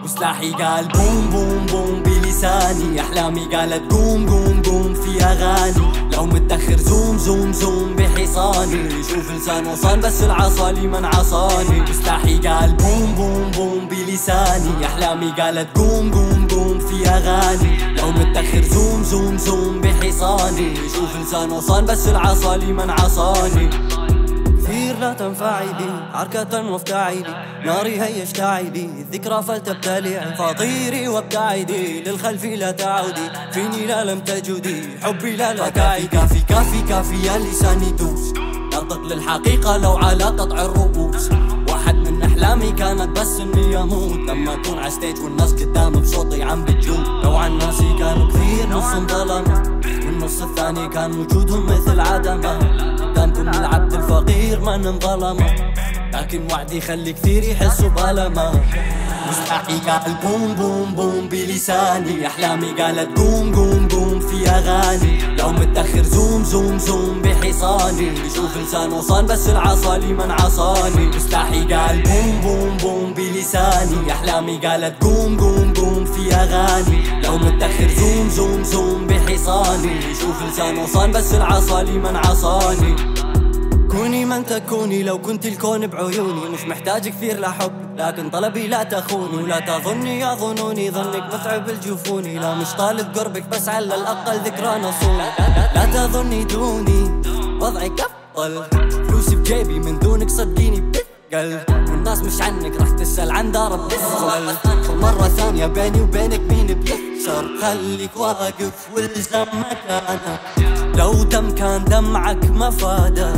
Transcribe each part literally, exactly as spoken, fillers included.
وسلاحي قال بوم بوم بوم بلساني، أحلامي قالت قوم قوم قوم في أغاني، لو متأخر زوم زوم زوم بحصاني، شوف لسان وصان بس العصا لي من عصاني. وسلاحي قال بوم بوم بوم بلساني، أحلامي قالت قوم قوم قوم في أغاني، لو متأخر زوم زوم زوم بحصاني، شوف لسان وصان بس العصا لي من عصاني. كثير لا تنفعلي حركة مفتعلي، ناري هي اشتعلي، الذكرى فلتبتلعي، فطيري وابتعدي للخلف لا تعودي، فيني لا لم تجدي، حبي لا لا تعيدي. كافي كافي كافي يا لساني دوس، نطق للحقيقة لو على قطع الرؤوس، واحد من أحلامي كانت بس إني أموت، لما أكون عالستيج والناس قدامي بصوتي عم بتجوم. لو عن ناسي كانوا كثير نصهم ظلمة، والنص الثاني كان وجودهم مثل عدمه، قدامكم العبد الفقير ما انظلمه، لكن وعدي خلي كثير يحسوا بألمه. وسلاحي قال بوم بوم بوم بلساني، أحلامي قالت قوم قوم قوم في أغاني، لو متأخر زوم زوم زوم بحصاني، شوف لسان وصان بس العصا لي من عصاني. وسلاحي قال بوم بوم بوم بلساني، أحلامي قالت قوم قوم قوم في أغاني، لو متأخر زوم زوم زوم بحصاني، شوف لسان وصان بس العصا لي من عصاني. كوني من تكوني لو كنت الكون بعيوني، مش محتاج كثير لحب لكن طلبي لا تخوني، ولا تظني يا ظنوني ظنك متعب الجفوني، لا مش طالب قربك بس على الأقل ذكرى نصوني، لا تظني دوني وضعك أفضل، فلوسي بجيبي من دونك صدقيني بتثقل، والناس مش عنك رح تسأل عن دار بتسأل، مرة ثانية بيني وبينك مين بيخسر، خليك واقف والزم مكانك، لو دم كان دمعك مفاده،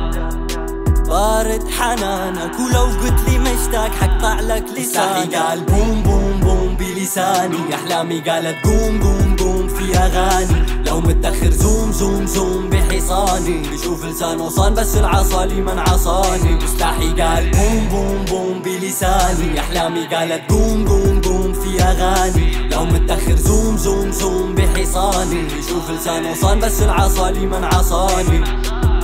بارد حنانك، ولو قلت لي مشتاق حقطع لك لسانك. قال بوم بوم بوم بلساني، أحلامي قالت قوم قوم قوم في أغاني، لو متأخر زوم زوم زوم بحصاني، شوف لسان وصان بس العصا لي من عصاني. وسلاحي قال بوم بوم بوم بلساني، أحلامي قالت قوم قوم قوم في أغاني، لو متأخر زوم زوم زوم بحصاني، شوف لسان وصان بس العصا لي من عصاني.